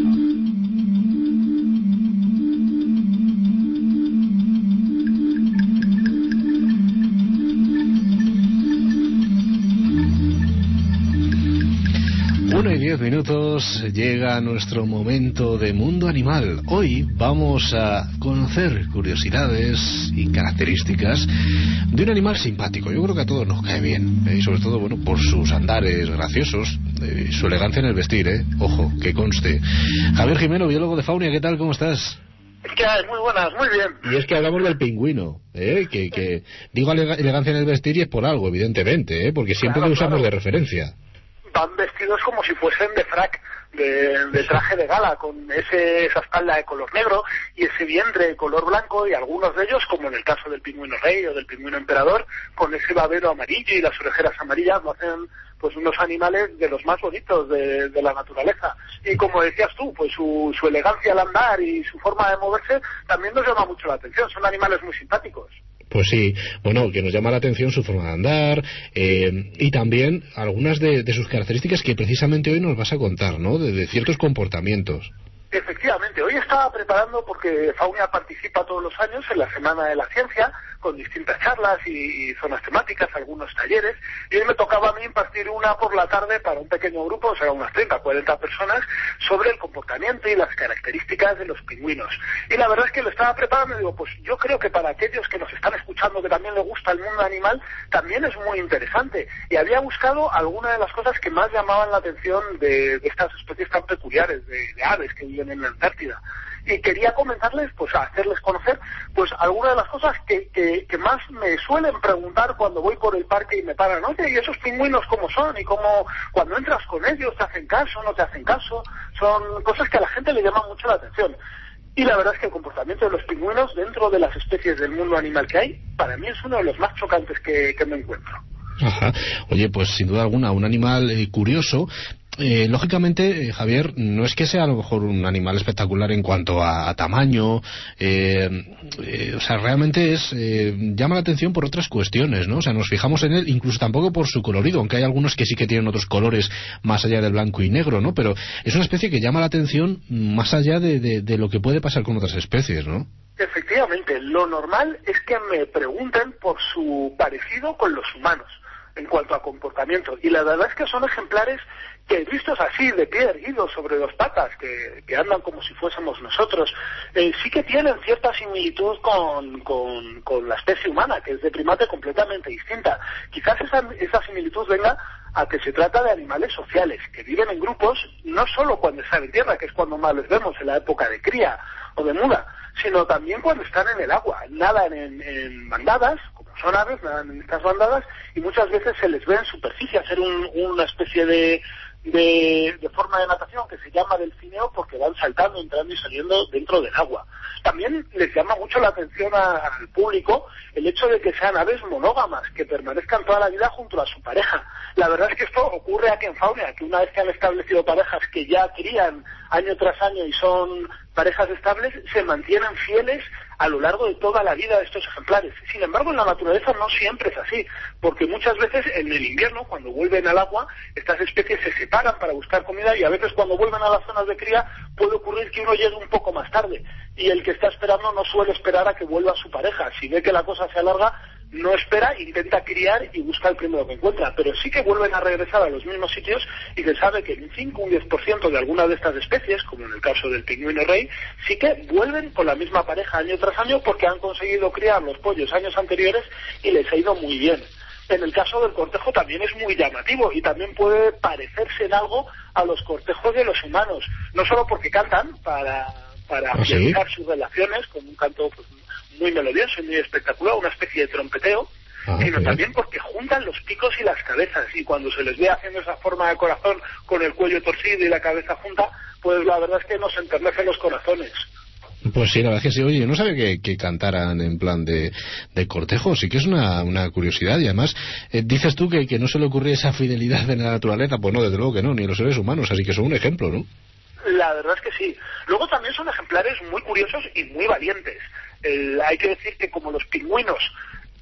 Minutos, llega nuestro momento de mundo animal. Hoy vamos a conocer curiosidades y características de un animal simpático. Yo creo que a todos nos cae bien, y sobre todo, bueno, por sus andares graciosos, su elegancia en el vestir, ojo, que conste. Javier Jimeno, biólogo de Faunia, ¿qué tal? ¿Cómo estás? ¿Qué hay? Muy buenas, muy bien. Y es que hablamos del pingüino, que digo elegancia en el vestir y es por algo, evidentemente, porque siempre lo usamos de referencia. Van vestidos como si fuesen de frac, de traje de gala, con esa espalda de color negro y ese vientre de color blanco, y algunos de ellos, como en el caso del pingüino rey o del pingüino emperador, con ese babero amarillo y las orejeras amarillas, lo hacen pues unos animales de los más bonitos de la naturaleza. Y como decías tú, pues su elegancia al andar y su forma de moverse también nos llama mucho la atención. Son animales muy simpáticos. Pues sí, bueno, que nos llama la atención su forma de andar, y también algunas de sus características que precisamente hoy nos vas a contar, ¿no? De ciertos comportamientos. Efectivamente, hoy estaba preparando, porque Faunia participa todos los años en la Semana de la Ciencia, con distintas charlas y zonas temáticas, algunos talleres, y hoy me tocaba a mí impartir una por la tarde para un pequeño grupo, o sea, unas 30, 40 personas, sobre el comportamiento y las características de los pingüinos. Y la verdad es que lo estaba preparando y digo, pues yo creo que para aquellos que nos están escuchando, que también les gusta el mundo animal, también es muy interesante. Y había buscado algunas de las cosas que más llamaban la atención de estas especies tan peculiares de aves que viven en la Antártida. Y quería comentarles, pues a hacerles conocer, pues algunas de las cosas que más me suelen preguntar cuando voy por el parque y me paran. Oye, ¿y esos pingüinos cómo son? Y cómo, cuando entras con ellos, ¿te hacen caso, no te hacen caso? Son cosas que a la gente le llaman mucho la atención. Y la verdad es que el comportamiento de los pingüinos dentro de las especies del mundo animal que hay, para mí es uno de los más chocantes que me encuentro. Ajá. Oye, pues sin duda alguna, un animal curioso. Lógicamente, Javier, no es que sea a lo mejor un animal espectacular en cuanto a tamaño, o sea, realmente llama la atención por otras cuestiones, ¿no? O sea, nos fijamos en él, incluso tampoco por su colorido, aunque hay algunos que sí que tienen otros colores más allá del blanco y negro, ¿no? Pero es una especie que llama la atención más allá de lo que puede pasar con otras especies, ¿no? Efectivamente, lo normal es que me pregunten por su parecido con los humanos en cuanto a comportamiento, y la verdad es que son ejemplares que, vistos así, de pie erguido sobre dos patas, que andan como si fuésemos nosotros, sí que tienen cierta similitud con la especie humana, que es de primate completamente distinta. Quizás esa similitud venga a que se trata de animales sociales, que viven en grupos, no solo cuando están en tierra, que es cuando más les vemos en la época de cría o de muda, sino también cuando están en el agua. Nadan en bandadas, como son aves, nadan en estas bandadas, y muchas veces se les ve en superficie hacer una especie de forma de natación que se llama delfineo, porque van saltando, entrando y saliendo dentro del agua. También les llama mucho la atención al público el hecho de que sean aves monógamas, que permanezcan toda la vida junto a su pareja. La verdad es que esto ocurre aquí en Faunia, que una vez que han establecido parejas que ya crían año tras año y son parejas estables, se mantienen fieles a lo largo de toda la vida de estos ejemplares. Sin embargo, en la naturaleza no siempre es así, porque muchas veces en el invierno, cuando vuelven al agua, estas especies se separan para buscar comida, y a veces cuando vuelven a las zonas de cría puede ocurrir que uno llegue un poco más tarde, y el que está esperando no suele esperar a que vuelva su pareja. Si ve que la cosa se alarga, no espera, intenta criar y busca el primero que encuentra, pero sí que vuelven a regresar a los mismos sitios, y se sabe que un 5 o un 10% de algunas de estas especies, como en el caso del pingüino rey, sí que vuelven con la misma pareja año tras año porque han conseguido criar los pollos años anteriores y les ha ido muy bien. En el caso del cortejo también es muy llamativo y también puede parecerse en algo a los cortejos de los humanos, no solo porque cantan para afianzar sus relaciones con un canto pues muy melodioso y muy espectacular, una especie de trompeteo, sino también porque juntan los picos y las cabezas, y cuando se les ve haciendo esa forma de corazón con el cuello torcido y la cabeza junta, pues la verdad es que nos enternecen los corazones. Pues sí, la verdad es que sí. Oye, yo no sabía que cantaran en plan de cortejo. Sí que es una curiosidad. Y además, dices tú que no se le ocurre esa fidelidad de la naturaleza. Pues no, desde luego que no, ni los seres humanos. Así que son un ejemplo, ¿no? La verdad es que sí. Luego también son ejemplares muy curiosos y muy valientes. Hay que decir que como los pingüinos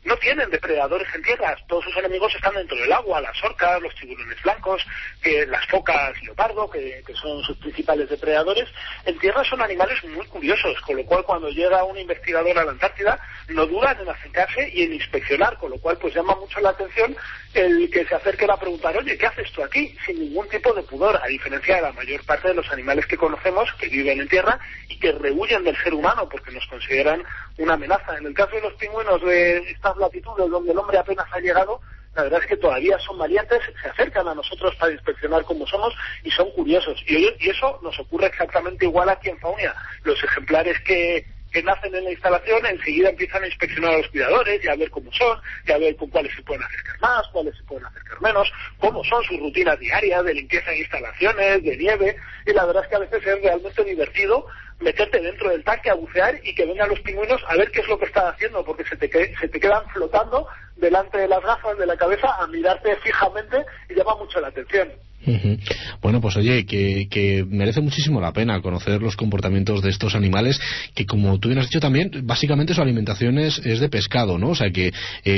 no tienen depredadores en tierra, todos sus enemigos están dentro del agua, las orcas, los tiburones blancos, las focas leopardo, que son sus principales depredadores. En tierra son animales muy curiosos, con lo cual cuando llega un investigador a la Antártida no dudan en acercarse y en inspeccionar, con lo cual pues llama mucho la atención el que se acerquen a preguntar, oye, ¿qué haces tú aquí? Sin ningún tipo de pudor, a diferencia de la mayor parte de los animales que conocemos, que viven en tierra y que rehuyen del ser humano porque nos consideran una amenaza. En el caso de los pingüinos de estas latitudes donde el hombre apenas ha llegado, la verdad es que todavía son valientes, se acercan a nosotros para inspeccionar cómo somos y son curiosos. Y eso nos ocurre exactamente igual aquí en Faunia. Los ejemplares que nacen en la instalación enseguida empiezan a inspeccionar a los cuidadores y a ver cómo son, y a ver con cuáles se pueden acercar más, cuáles se pueden acercar menos, cómo son sus rutinas diarias de limpieza de instalaciones, de nieve, y la verdad es que a veces es realmente divertido meterte dentro del tanque a bucear y que vengan los pingüinos a ver qué es lo que están haciendo, porque se te quedan flotando delante de las gafas de la cabeza a mirarte fijamente y llama mucho la atención. Bueno, pues oye, que merece muchísimo la pena conocer los comportamientos de estos animales, que como tú bien has dicho también, básicamente su alimentación es de pescado, ¿no? O sea que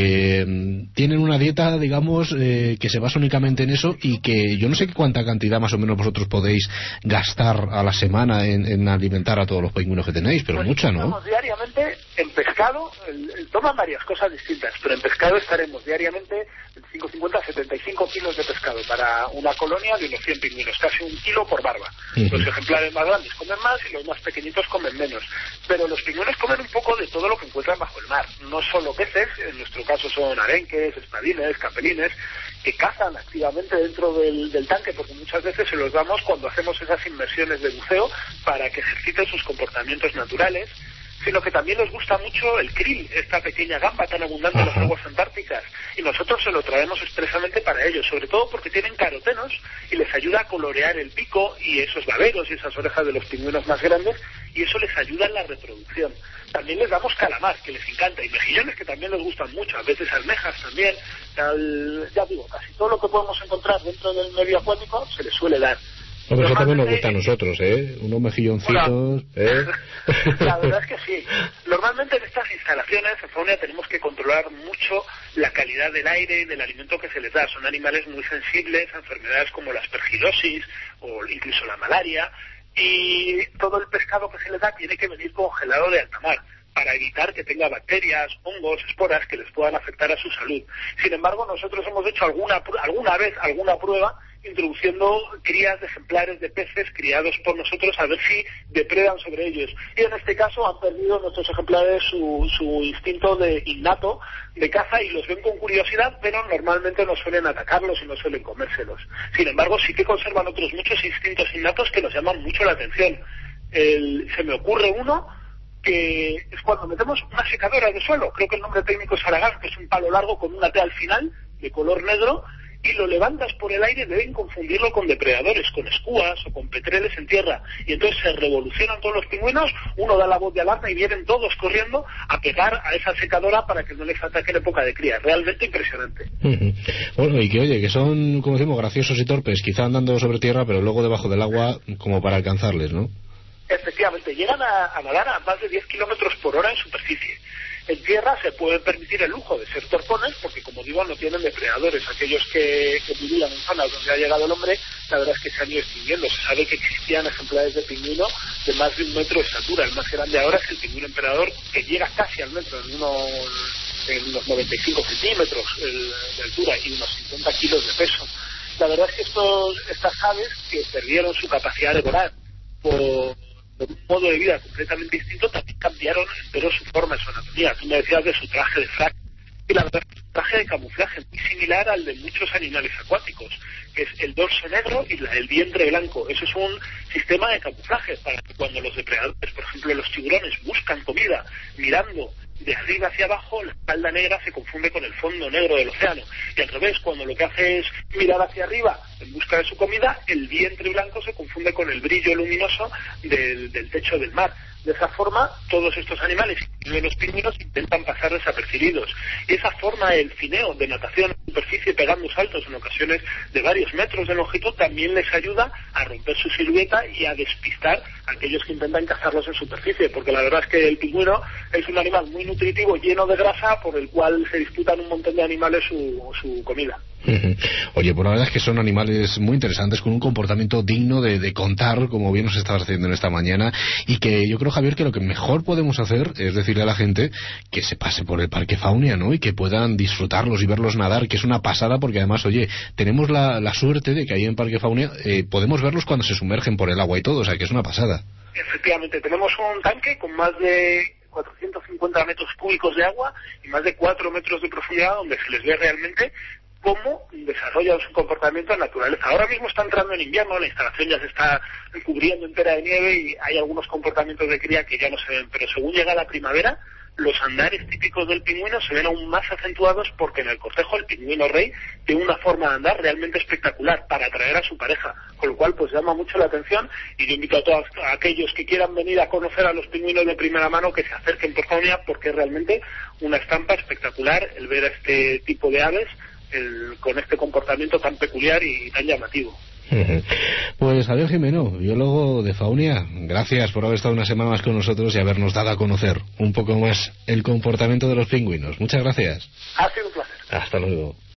tienen una dieta, digamos, que se basa únicamente en eso, y que yo no sé cuánta cantidad más o menos vosotros podéis gastar a la semana en alimentar a todos los pingüinos que tenéis, pero pues mucha, ¿no? Diariamente en pescado, toman varias cosas distintas, pero en pescado estaremos diariamente 50 a 75 kilos de pescado para una colonia de unos 100 pingüinos, casi 1 kilo por barba. Los ejemplares más grandes comen más y los más pequeñitos comen menos. Pero los pingüinos comen un poco de todo lo que encuentran bajo el mar. No solo peces, en nuestro caso son arenques, espadines, capelines, que cazan activamente dentro del tanque, porque muchas veces se los damos cuando hacemos esas inmersiones de buceo para que ejerciten sus comportamientos naturales, sino que también les gusta mucho el krill, esta pequeña gamba tan abundante en las aguas antárticas, y nosotros se lo traemos expresamente para ellos, sobre todo porque tienen carotenos y les ayuda a colorear el pico y esos baberos y esas orejas de los pingüinos más grandes, y eso les ayuda en la reproducción. También les damos calamar, que les encanta, y mejillones, que también les gustan mucho, a veces almejas también, ya digo, casi todo lo que podemos encontrar dentro del medio acuático se les suele dar. Hombre, eso también nos gusta a nosotros, unos mejilloncitos, La verdad es que sí. Normalmente en estas instalaciones, en Faunia, tenemos que controlar mucho la calidad del aire y del alimento que se les da. Son animales muy sensibles a enfermedades como la aspergilosis o incluso la malaria, y todo el pescado que se les da tiene que venir congelado de alta mar, para evitar que tenga bacterias, hongos, esporas que les puedan afectar a su salud. Sin embargo, nosotros hemos hecho alguna vez alguna prueba introduciendo crías de ejemplares de peces criados por nosotros a ver si depredan sobre ellos. Y en este caso han perdido nuestros ejemplares su instinto innato de caza y los ven con curiosidad, pero normalmente no suelen atacarlos y no suelen comérselos. Sin embargo, sí que conservan otros muchos instintos innatos que nos llaman mucho la atención. Se me ocurre uno que es cuando metemos una secadora de suelo, creo que el nombre técnico es aragán, que es un palo largo con una T al final, de color negro, y lo levantas por el aire, deben confundirlo con depredadores, con escúas o con petreles en tierra, y entonces se revolucionan todos los pingüinos, uno da la voz de alarma y vienen todos corriendo a pegar a esa secadora para que no les ataque en época de cría. Realmente impresionante. Bueno, y que oye, que son, como decimos, graciosos y torpes, quizá andando sobre tierra, pero luego debajo del agua como para alcanzarles, ¿no? Efectivamente, llegan a nadar a más de 10 kilómetros por hora en superficie. En tierra se pueden permitir el lujo de ser torpones porque, como digo, no tienen depredadores. Aquellos que vivían en zonas donde ha llegado el hombre, la verdad es que se han ido extinguiendo. Se sabe que existían ejemplares de pingüino de más de 1 metro de estatura. El más grande ahora es el pingüino emperador, que llega casi al metro, en unos 95 centímetros de altura y unos 50 kilos de peso. La verdad es que estas aves que perdieron su capacidad de volar por un modo de vida completamente distinto, también cambiaron entero su forma y su anatomía. Tú me decías de su traje de frac, y la verdad es un traje de camuflaje muy similar al de muchos animales acuáticos, que es el dorso negro y el vientre blanco. Eso es un sistema de camuflaje para que cuando los depredadores, por ejemplo los tiburones, buscan comida mirando de arriba hacia abajo, la espalda negra se confunde con el fondo negro del océano, y al revés, cuando lo que hace es mirar hacia arriba en busca de su comida, el vientre blanco se confunde con el brillo luminoso del techo del mar. De esa forma, todos estos animales, incluidos los pingüinos, intentan pasar desapercibidos. Y esa forma, el cineo de natación en superficie pegando saltos en ocasiones de varios metros de longitud, también les ayuda a romper su silueta y a despistar a aquellos que intentan cazarlos en superficie, porque la verdad es que el pingüino es un animal muy nutritivo, lleno de grasa, por el cual se disputan un montón de animales su comida. Oye, pues la verdad es que son animales muy interesantes, con un comportamiento digno de contar, como bien nos estabas haciendo en esta mañana, y que yo creo, Javier, que lo que mejor podemos hacer es decirle a la gente que se pase por el Parque Faunia, ¿no? Y que puedan disfrutarlos y verlos nadar, que es una pasada, porque además, oye, tenemos la suerte de que ahí en Parque Faunia podemos verlos cuando se sumergen por el agua y todo, o sea, que es una pasada. Efectivamente, tenemos un tanque con más de 450 metros cúbicos de agua y más de 4 metros de profundidad, donde se les ve realmente cómo desarrollan su comportamiento en naturaleza. Ahora mismo está entrando en invierno, la instalación ya se está cubriendo entera de nieve y hay algunos comportamientos de cría que ya no se ven, pero según llega la primavera, los andares típicos del pingüino se ven aún más acentuados, porque en el cortejo el pingüino rey tiene una forma de andar realmente espectacular para atraer a su pareja, con lo cual pues llama mucho la atención, y yo invito a todos aquellos que quieran venir a conocer a los pingüinos de primera mano que se acerquen por Faunia, porque es realmente una estampa espectacular el ver a este tipo de aves con este comportamiento tan peculiar y tan llamativo. Pues Javier Jimeno, biólogo de Faunia, gracias por haber estado una semana más con nosotros y habernos dado a conocer un poco más el comportamiento de los pingüinos. Muchas gracias. Ha sido un placer. Hasta luego.